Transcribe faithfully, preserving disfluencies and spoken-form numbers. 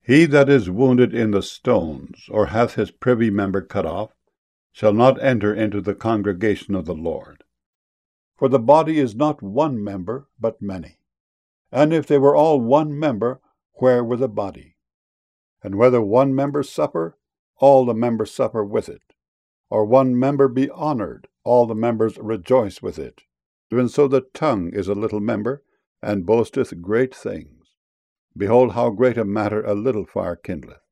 He that is wounded in the stones, or hath his privy member cut off, shall not enter into the congregation of the Lord. For the body is not one member, but many. And if they were all one member, where were the body? And whether one member suffer, all the members suffer with it. Or one member be honored, all the members rejoice with it. Even so the tongue is a little member, and boasteth great things. Behold how great a matter a little fire kindleth.